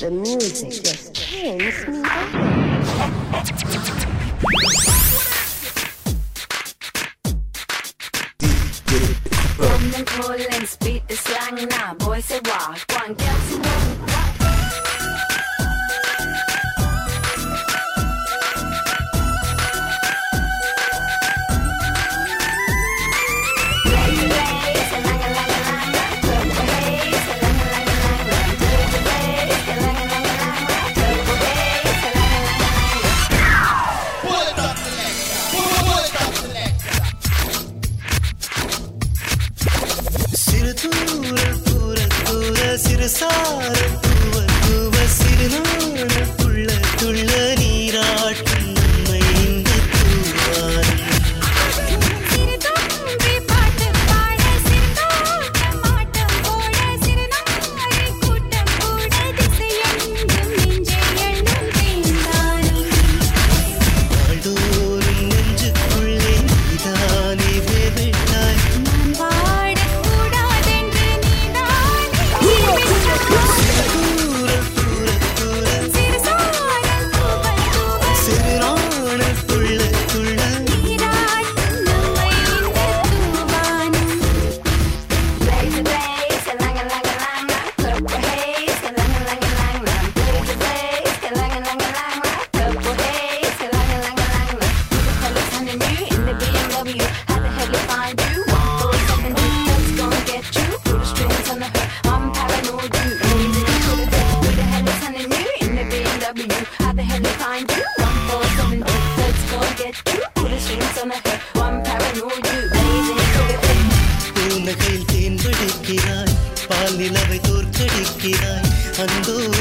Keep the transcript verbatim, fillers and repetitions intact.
The music just turns me on. Woman calling, speak the slang now. Boy say walk, one girl say சிறுசார பூவ பூவ சிறுநான துள்ள துள்ள நீராட்டும் நம்மை இந்த பூவாரம் சிறுதோம்பி பாட்டு பாட சிறுதோட்டம் ஆட்டம் போட சிறுநாரை கூட்டம் கூட திசையெங்கும் நெஞ்சை எண்ணும் தேந்தாரம் நாள்தோறும் நெஞ்சுக்குள்ளே நீதானே வேவிட்டாய் நான் வாடக்கூடாதென்று நீதானே தூரல் தூர தூர சிறுசாரல் பூவல் பூவல் சிறுநான துள்ள துள்ள நீராட்டும் நம்மை இந்த Thoovanam blaze blaze, lang lang lang, purple haze, lang lang lang, blaze blaze, lang lang lang, purple haze, lang lang lang. Who the hell is hunting you in the B M W? How the hell you find you? One four seven two, that's gonna get you. Put the strings on the hook, I'm paranoid, you crazy. Who the who the hell is hunting you in the B M W? How the hell you find you? One four seven two, that's gonna get you. Put the strings on the hook, I'm paranoid, you crazy. Who the பூநகையில் தேன் படிக்கிறாய் பால் நிலவை தோற்கடிக்கிறாய் அந்தோ